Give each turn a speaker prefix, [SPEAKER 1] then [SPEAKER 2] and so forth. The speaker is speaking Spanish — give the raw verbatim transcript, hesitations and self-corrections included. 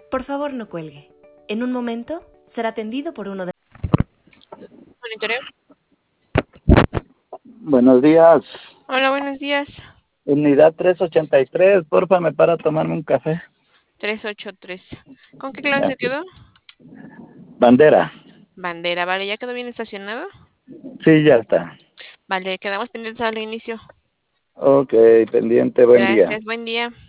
[SPEAKER 1] Por favor, no cuelgue. En un momento será atendido por uno de...
[SPEAKER 2] Monitoreo.
[SPEAKER 3] Buenos días.
[SPEAKER 2] Hola, buenos días.
[SPEAKER 3] Unidad trescientos ochenta y tres, porfa, me para tomarme un café.
[SPEAKER 2] trescientos ochenta y tres. ¿Con qué clase se quedó?
[SPEAKER 3] Bandera.
[SPEAKER 2] Bandera, vale, ¿ya quedó bien estacionado?
[SPEAKER 3] Sí, ya está.
[SPEAKER 2] Vale, quedamos pendientes al inicio.
[SPEAKER 3] Ok, pendiente, buen día.
[SPEAKER 2] Gracias, buen día.